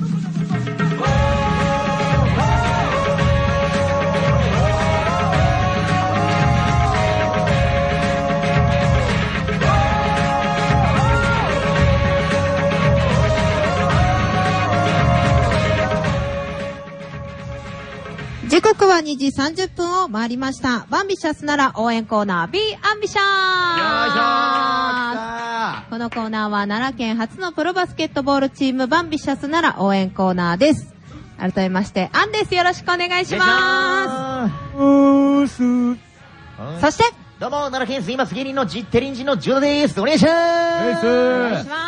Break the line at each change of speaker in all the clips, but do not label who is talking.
時刻は2時30分を回りました。バンビシャスなら応援コーナー Be Ambitious。このコーナーは奈良県初のプロバスケットボールチームバンビシャスなら応援コーナーです。改めましてアンです。よろしくお願いします。そして
どうも奈良県水松芸人のジッテリンジのジュドです。お願いします。お
願いします。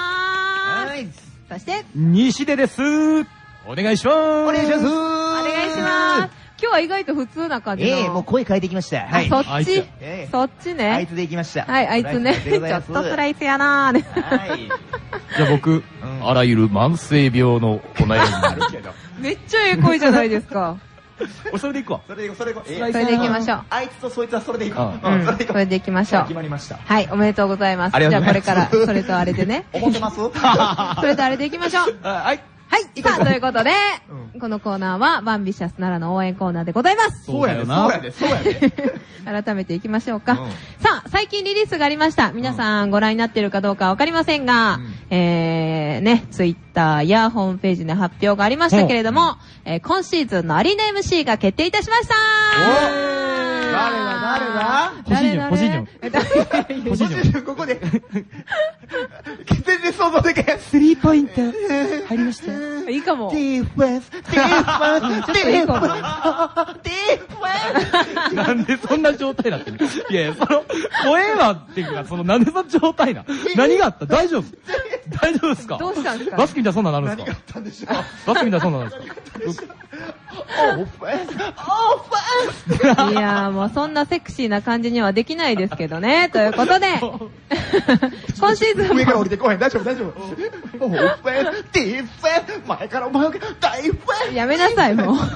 そして
西出です。お願いします。お
願いします。
お願いします。今日は意外と普通な感じの。
もう声変えてきました。
はい。そっちそっちね。
あいつで行きました。
はい、あいつね。ちょっとスライスやなーね。
はい。じゃあ僕、あらゆる慢性病のお悩みあるけど。
めっちゃええ声じゃないですか。
それで行くわ。
それで行こう。
それで行きましょう。
あいつとそいつはそれで行こ
う。それで行きましょう。
決まりました。
はい、おめでとうございます。じゃあこれから、それとあれでね。
思ってます？
それとあれで行きましょう。
はい。
はい。さあ、ということで、このコーナーは、バンビシャス奈良の応援コーナーでございます。
そうやね。そうやね。
改めていきましょうか。さあ、最近リリースがありました。皆さんご覧になっているかどうかわかりませんが、ね、ツイッターやホームページで発表がありましたけれども、今シーズンのアリーナ MC が決定いたしました。
誰だ
個人
ここで。全然想像できない。
スリーポイント入りました。
いいかも。
ディフェンス。
なんでそんな状態になってる？いやいや、その、声はっていうか、なんでその状態な？何があった？大丈夫ですか？
どうしたんですか？
バスケみたいなそんなのなるんですか？
何があったんでしょう？
バスケみたいなそんなのなるんですか？
いやーもうそんなセクシーな感じにはできないですけどね。ということで、今シーズンも
上から降りてこへん。大丈夫。オフェンス、ディフェンス、前から大フェンス。
やめなさい、もう。さ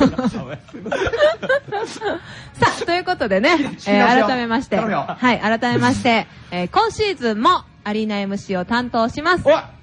あ、ということでね、改めまして、今シーズンもアリーナ MC を担当します。アン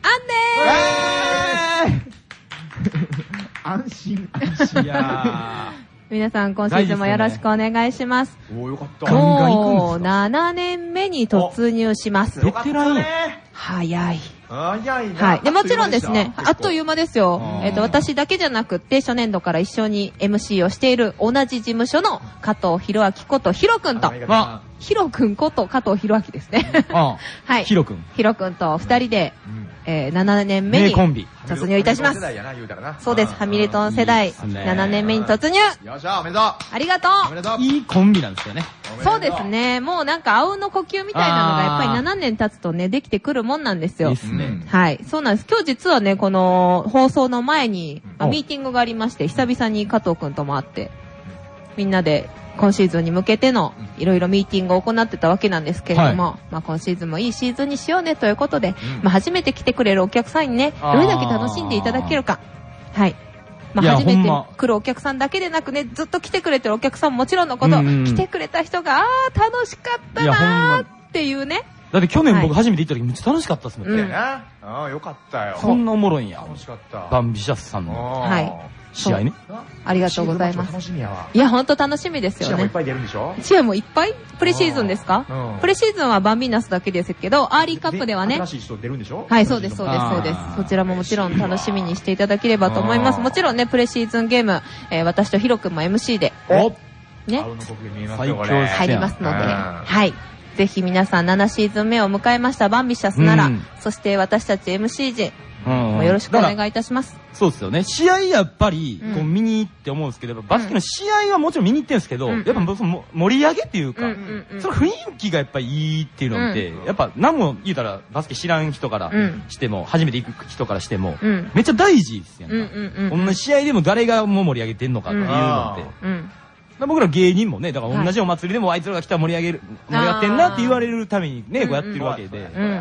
でーす。
安心。
いや
皆さん今シーズンもよろしくお願いします。
よかった。
もう7年目に突入します。
ベテランや。
早い。
早いな。
はい。で、もちろんですね、あっという間ですよ。私だけじゃなくって、初年度から一緒に MC をしている同じ事務所の加藤弘明ことヒロくんと、ヒロくんこと加藤弘明ですね。はい。ヒロくんと二人で、7年目に突入いたします。そうです。ファミレトン世代、7年目に突入。
よっしゃ、おめでとう。
ありがとう。
いいコンビなんですよね。
そうですね。もうなんか、あうんの呼吸みたいなのがやっぱり7年経つとね、できてくるもんなんですよ。はい。そうなんです。今日実はね、この放送の前に、ミーティングがありまして、久々に加藤くんとも会って、みんなで今シーズンに向けてのいろいろミーティングを行ってたわけなんですけれども、今シーズンもいいシーズンにしようねということで、初めて来てくれるお客さんにね、どれだけ楽しんでいただけるか。はい。初めて来るお客さんだけでなくね、ずっと来てくれてるお客さんももちろんのこと、来てくれた人が、楽しかったなーっていうね。
だって去年僕初めて行った時めっちゃ楽しかったっすもんね。
よかったよ。
そんなおもろいんや。
楽しかった。
バンビシャスさんの。
はい。
試合ね。
ありがとうございます。いや、ほんと楽しみですよね。
試合もいっぱい出るんでしょ？
試合もいっぱい？プレシーズンですか？プレシーズンはバンビーナスだけですけど、アーリーカップではね。
新しい人出るんでしょ？
はい、そうです。そちらももちろん楽しみにしていただければと思います。もちろんね、プレシーズンゲーム、私とヒロ君も MC で。ね。入りますので。はい。ぜひ皆さん7シーズン目を迎えましたバンビシャスなら、そして私たち MC 陣、よろしくお願いいたします。
そうですよね。試合やっぱりこう見に行って思うんですけど、バスケの試合はもちろん見に行ってるんですけど、やっぱ盛り上げっていうか、その雰囲気がやっぱりいいっていうのって、やっぱ何も言うたらバスケ知らん人からしても、初めて行く人からしても、めっちゃ大事ですよね。同じ試合でも誰がもう盛り上げてんのかっていうのって。僕ら芸人もね、だから同じお祭りでもあいつらが来たら盛り上がってんなって言われるためにね、こうやってるわけで。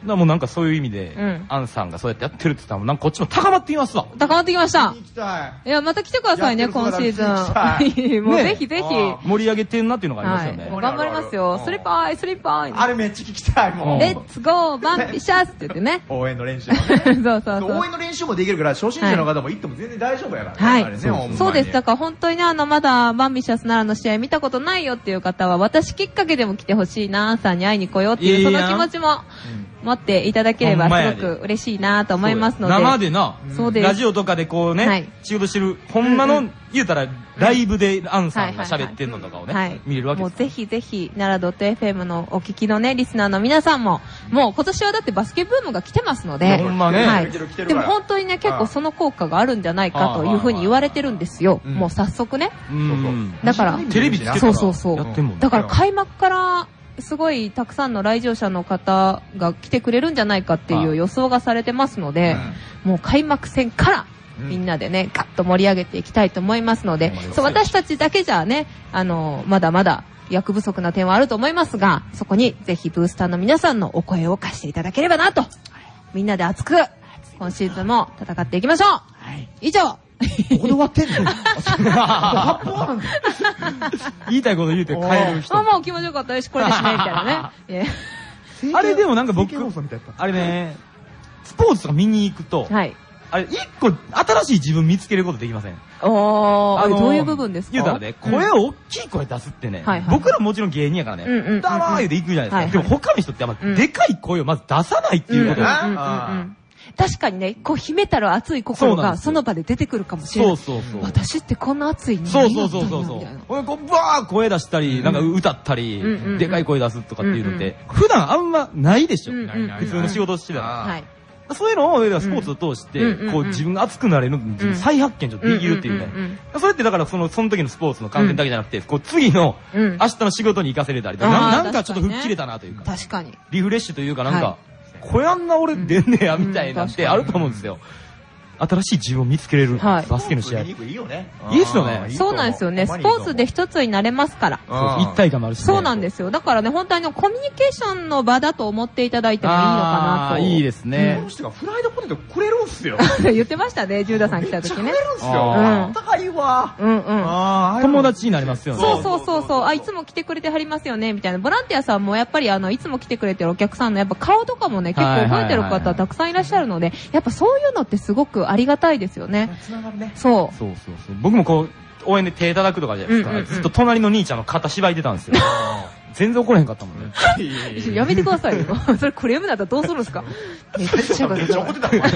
らもうなんかそういう意味で、アンさんがそうやってやってるって言ったら、なんかこっちも高まってきますわ。
高まってきました。
行きたい。
いや、また来てくださいね、今シーズン。もうぜひぜひ。
盛り上げてんなっていうのがありますよね。
頑張りますよ。スリッパーイ、スリッパーイ。
あれめっちゃ聞きたい、もう。
レッツゴー、バンビシャスって言ってね。
応援の練習。
そうそう。
応援の練習もできるから、初心者の方も行っても全然大丈夫やから。
はい。そうです。だから本当にまだバンビシャス奈良の試合見たことないよっていう方は、私きっかけでも来てほしいな、アンさんに会いに来ようっていう、その気持ちも持っていただければすごく嬉しいなと思いますので。
生でな、ラジオとかでこうね、仕事してる、ほんまの、言うたら、ライブでアンさんが喋ってんのとかをね、見れるわけです。
もうぜひぜひ、奈良 .fm のお聞きのね、リスナーの皆さんも、もう今年はだってバスケブームが来てますので、
ほんまね。
でも本当にね、結構その効果があるんじゃないかというふうに言われてるんですよ。もう早速ね。だから、
テレビでやって
そうそうそう。だから開幕から、すごいたくさんの来場者の方が来てくれるんじゃないかっていう予想がされてますので、もう開幕戦からみんなでね、ガッと盛り上げていきたいと思いますので、そう私たちだけじゃね、まだまだ役不足な点はあると思いますが、そこにぜひブースターの皆さんのお声を貸していただければなと、みんなで熱く今シーズンも戦っていきましょう。以上。
ここで終わってんの発砲なんだ。
言いたいこと言うて帰る人。
もう気持ちよかったよし、これで締めみたいなね。
あれでもなんか僕、あれね、スポーツとか見に行くと、あれ、一個新しい自分見つけることできません？
どういう部分ですか？
言うたらね、声を大きい声出すってね、僕らもちろん芸人やからね、だわー言うて行くじゃないですか。でも他の人ってあんまでかい声をまず出さないっていうこと
確かにね、こう秘めたら熱い心がその場で出てくるかもしれない。そう。私ってこんな熱い人間だったんだみたいな。
こうバー声出したり、なんか歌ったり、でかい声出すとかっていうのって、普段あんまないでしょ。普通の仕事してたら。そういうのをスポーツを通して、こう自分が熱くなれる再発見ちょっとできるっていうね。それってだからその時のスポーツの観点だけじゃなくて、こう次の明日の仕事に活かせれたりとか、なんかちょっと吹っ切れたなというか。
確かに。
リフレッシュというかなんか、こやんな俺出んねやみたいなってあると思うんですよ。新しい自分を見つけれるバスケの試合。いいよね。いいっすよね。
そうなんですよね。スポーツで一つになれますから。
一体感もあるし。
そうなんですよ。だからね、本当にコミュニケーションの場だと思っていただいてもいいのかなと。
いいですね。
この人がフライドポテトくれるんすよ。
言ってましたね、ジューダさん来た時ね。
くれるんすよ。高いわ。
友達になりますよね。
そう。いつも来てくれてはりますよね、みたいな。ボランティアさんもやっぱりいつも来てくれてるお客さんのやっぱ顔とかもね、結構覚えてる方たくさんいらっしゃるので、やっぱそういうのってすごくありがたいですよね。そう。
僕もこう、応援で手叩くとかじゃないですか。ずっと隣の兄ちゃんの肩縛いてたんですよ。全然怒れへんかったもんね。
やめてくださいよ。それクレームだったらどうするんですか？
めっちゃ怒ってたもんね。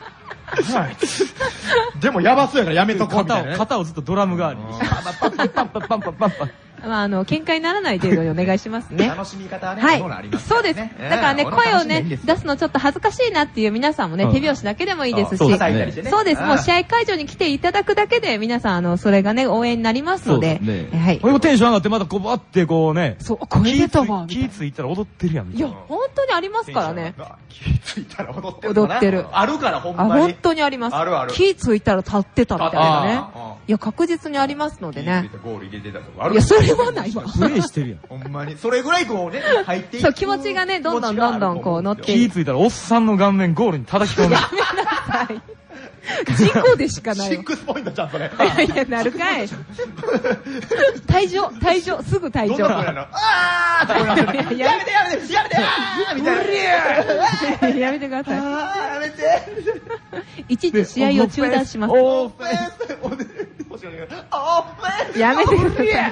でもやばそうやからやめとこうみたいな。
肩をずっとドラム代わりにして。パン。
喧嘩にならない程度にお願いしますね。
楽しみ方はね、
そうです。だからね、声をね、出すのちょっと恥ずかしいなっていう皆さんもね、手拍子だけでもいいですし、そうです。もう試合会場に来ていただくだけで、皆さん、それがね、応援になりますので、
はい。これテンション上がって、またこう、バッてこうね、
そう、声出たわ。
気ついたら踊ってるやん。
いや、本当にありますからね。
気ついたら踊ってる。
踊ってる。
あるから、ほんまに。
本当にあります。気ついたら立ってたみたいなね。いや、確実にありますのでね。いや、それはないわ。
プレイしてるやん。
ほんまに。それぐらいこうね、入っていく。
そう、気持ちがね、どんどんこう乗って。
気ついたらおっさんの顔面ゴールに叩き込む。
やめなさい。事故でしかないよ。
6ポイントちゃんそれ。
いや、なるかい。退場、すぐ退場。
あーやめてみたいな。
やめてください。
やめて。
一時試合を中断します。やめてください。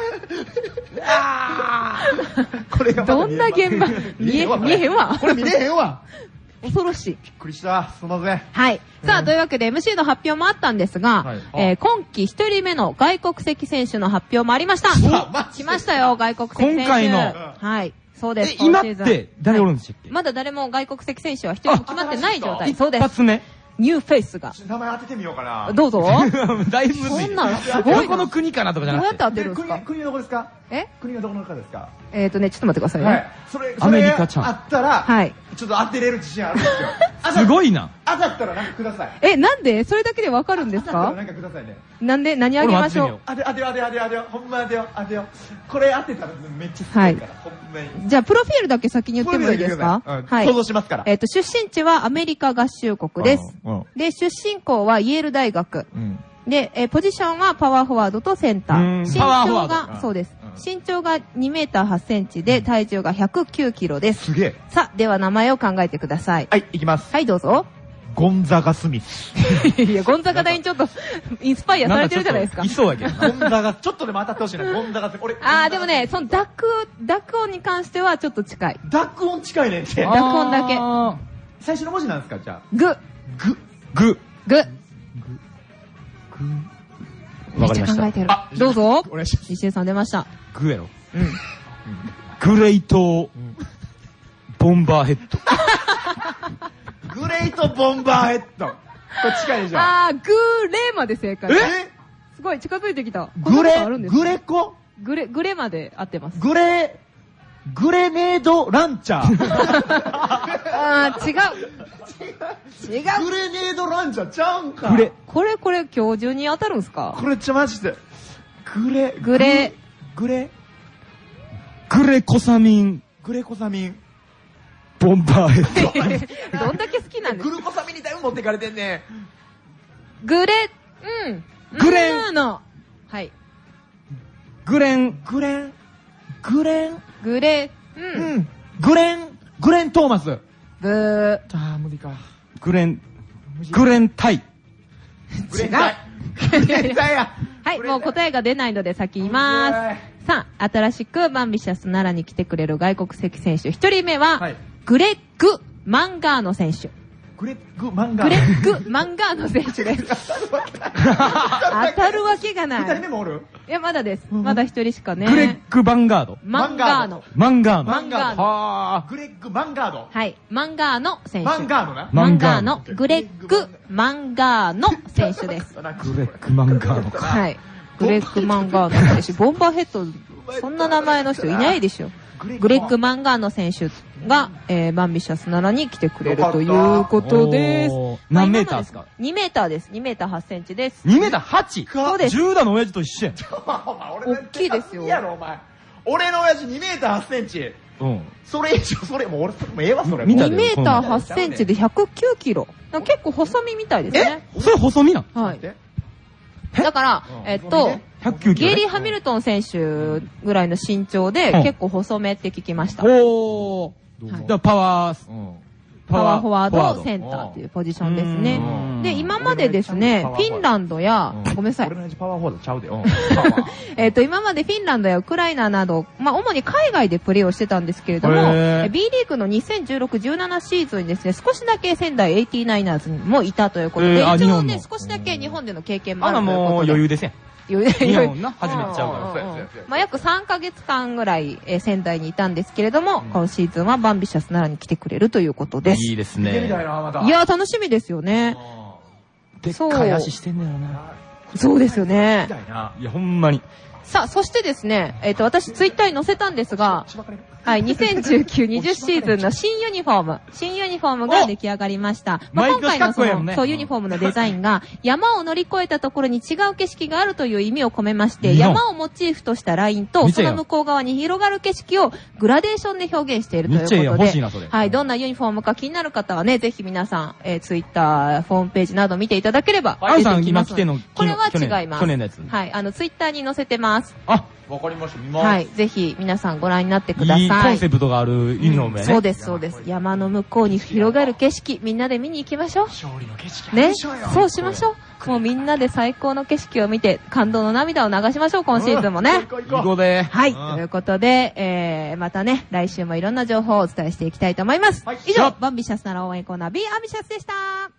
これが
どんな現場見えへんわ。
これ見れへんわ。
恐ろしい。
びっくりした。すみません。
はい。さあ、というわけで MC の発表もあったんですが、今季一人目の外国籍選手の発表もありました。来ましたよ、外国籍選手。
今回の。
はい。そうです。
今って誰おるんでしたっけ？
まだ誰も外国籍選手は一人も決まってない状態。そうです。
一発目。
ニューフェイスが。
名前当ててみようかな。
どうぞ。
だいぶむずい。
そんなのすごい。
どこの国かなとかじゃなくて。
どうやって当てるんですか？
国のどこですか？
国
のどこの方ですか？
ちょっと待ってくださいね。
それ
アメリカちゃん。
あったら、 ちょっと当てれる自信あるんですよ。
すごいな。
当たったらなんかください。
なんでそれだけでわかるんですか？
当たったらなんかくださいね。
なんで何あげましょう？
当てよう。ほんま当てよう。これ当てたらめっちゃすごいから。ほんまに。
じゃあ、プロフィールだけ先に言ってもいいですか？
はい。想像しますから。
出身地はアメリカ合衆国です。で、出身校はイェール大学。で、ポジションはパワーフォワードとセンター。身長が、そうです。身長が2メーター8センチで、体重が109キロです。
すげえ。
さあ、では名前を考えてください。
はい、いきます。
はい、どうぞ。
ゴンザガスミス。
いや、ゴンザガ大にちょっと、インスパイアされてるじゃないですか。
いそうやけど。
ゴンザガ、ちょっとでも当たってほしいな、ゴンザガスミス。
でもね、そのダック音に関してはちょっと近い。
ダック音近いねんて。
ダック音だけ。
最初の文字なんですか、じゃあ。
グ。
わかりました。
めっちゃ考えてる。どうぞ。
お願いします。
西江さん出ました。
グやろ。グレイト、ボンバーヘッド。
グレイトボンバーヘッド。これ近いでしょ。
グレまで正解。すごい、近づいてきた。
グレ
まで合ってます。
グレネードランチャー。
違う。
グレネードランチャーちゃうんか。
これ今日中に当たるんすか？
これマジで。グレコサミン。ボンバーヘッ
ド。どんだけ好きなんですか？
グルコサミンにだいぶ持ってかれてんね。
グレはい。
グレントーマス。無理か。
グレンタイ。
違う。はい、もう答えが出ないので先言います。さあ、新しくバンビシャス奈良に来てくれる外国籍選手。一人目は、グレッグ・マンガーノ選手。
グレッグ・マンガ
ーノ選手です。当たるわけがない。
二人目もおる？
いや、まだです。まだ一人しかね。
グレッグ・バンガード。
マンガーノ。
グレッグ・マンガード。
はい。マンガーノ選手。
マンガーノな。
マンガーノ。グレッグ・マンガーノ選手です。
グレッグ・マンガーノか。
はい。グレッグ・マンガーノ選手。ボンバーヘッド、そんな名前の人いないでしょ。グレッグ・マンガーノ選手が、バンビシャス奈良に来てくれるということです。
何メーターですか
？2メーターです。2メーター8センチです。
2メーター 8？
そうです。
10代の親父と一緒やん。
大きいですよ。
俺の親父2メーター8センチ。それ以上、もうええわ、それ。
2メーター8センチで109キロ。結構細身みたいですね。
それ細身なん？
はい。だから、ゲイリー・ハミルトン選手ぐらいの身長で結構細めって聞きました。
おー。パワー
フォワード、センターっていうポジションですね。で、今までですね、フィンランドや、ごめんなさい。
俺のパワーフォワードちゃうで。
今までフィンランドやウクライナなど、主に海外でプレーをしてたんですけれども、B リーグの2016-17シーズンにですね、少しだけ仙台 89ers にもいたということで、一応ね、少しだけ日本での経験もあるということで。
もう余裕ですね。
日
本な、初めてちゃうから。
約3ヶ月間ぐらい、仙台にいたんですけれども、今シーズンはバンビシャス奈良に来てくれるということです。
いいですね。
いや、楽しみですよね。
でっかい足してんだよな。
そうですよね。
いや、ほんまに。
さあ、そしてですね、私ツイッターに載せたんですが、はい、2019-20シーズンの新ユニフォームが出来上がりました。今回のそうユニフォームのデザインが、山を乗り越えたところに違う景色があるという意味を込めまして、山をモチーフとしたラインと、その向こう側に広がる景色をグラデーションで表現しているということで、はい、どんなユニフォームか気になる方はね、ぜひ皆さん、ツイッター、ホームページなど見ていただければ出てきますので。これは違います。
去年のやつ。
はい、ツイッターに載せてます。
あ、わかりました。見ます。
はい、ぜひ皆さんご覧になってください。いい
コンセプトがあるユニフォームやね。
そうです、そうです。山の向こうに広がる景色、みんなで見に行きましょう。
勝利の景色
ね、そうしましょう。もうみんなで最高の景色を見て、感動の涙を流しましょう、今シーズンもね。はい、ということで、またね、来週もいろんな情報をお伝えしていきたいと思います。以上、バンビシャス奈良応援コーナー B アンビシャスでした。